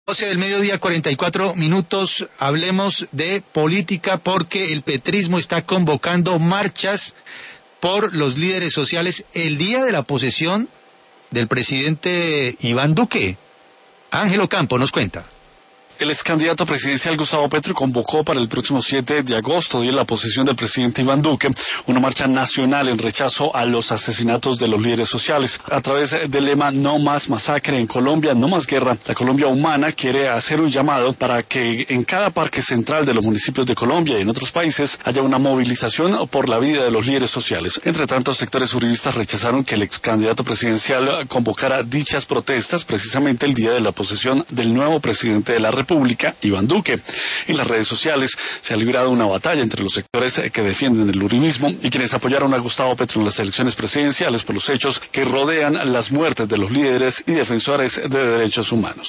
12 del mediodía, 44 minutos. Hablemos de política porque el petrismo está convocando marchas por los líderes sociales el día de la posesión del presidente Iván Duque. Ángelo Campo nos cuenta. El ex candidato presidencial Gustavo Petro convocó para el próximo 7 de agosto, día de la posesión del presidente Iván Duque, una marcha nacional en rechazo a los asesinatos de los líderes sociales. A través del lema "No más masacre en Colombia, no más guerra", la Colombia Humana quiere hacer un llamado para que en cada parque central de los municipios de Colombia y en otros países haya una movilización por la vida de los líderes sociales. Entre tanto, sectores uribistas rechazaron que el ex candidato presidencial convocara dichas protestas precisamente el día de la posesión del nuevo presidente de la República, Iván Duque. En las redes sociales se ha librado una batalla entre los sectores que defienden el uribismo y quienes apoyaron a Gustavo Petro en las elecciones presidenciales por los hechos que rodean las muertes de los líderes y defensores de derechos humanos.